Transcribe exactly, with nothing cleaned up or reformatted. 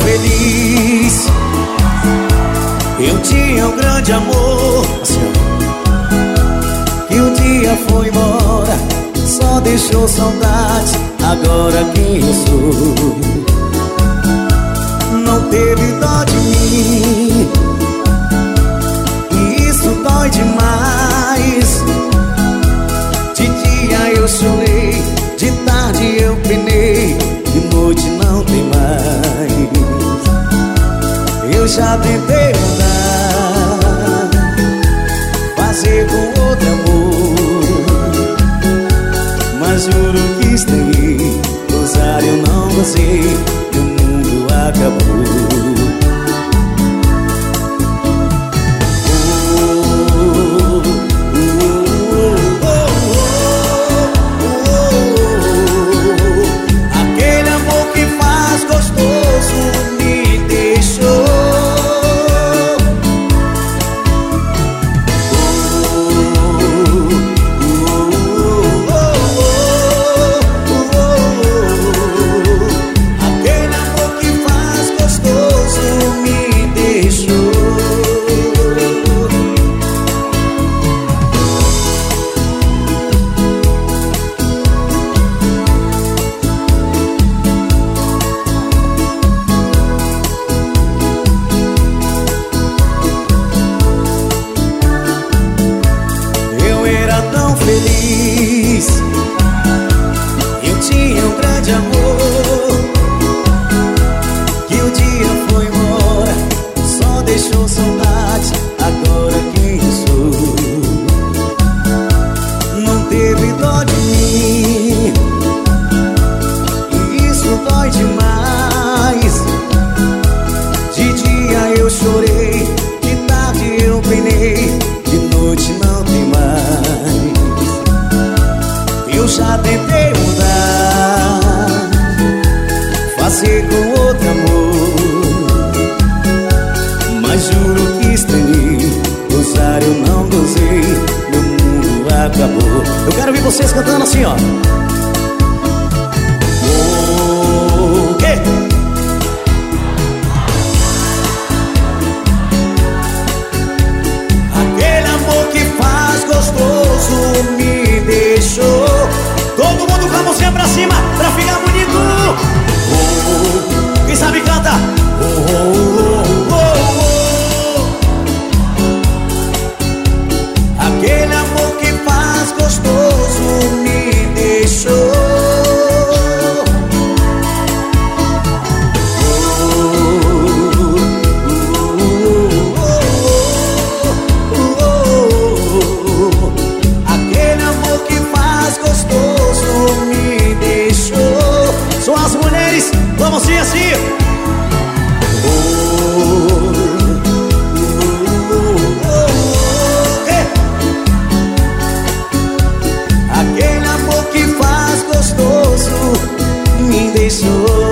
feliz. Eu tinha um grande amor, assim, que um dia foi embora, só deixou saudades. Agora quem eu sou? Não teve dó de mim, e isso dói demais. De dia eu chorei, de tarde eu penei, de noite não tem mais. Eu já tentei mudar, fazer com outro amor, mas juro que estranhei, gozar eu não gostei, meu mundo acabou. Feliz, eu tinha um grande amor, que um dia foi embora, só deixou saudades. Agora quem eu sou? Não teve dó de mim, e isso dói demais. De dia eu chorei, de tarde eu penei, de noite não tem mais. Eu já tentei mudar, fazer com outro amor, mas juro que estranhei, gozar eu não gozei, meu mundo acabou. Eu quero ver vocês cantando assim, ó. O quê? Aquele amor que faz gostoso me deixou. Todo mundo com a mãozinha pra cima, pra ficar bonito. Oh, quem sabe canta. Oh, oh, oh, oh. Aquele amor que faz gostoso me deixou. Vamos assim, assim. Oh, oh, oh, oh, é. Aquele amor que faz gostoso me deixou.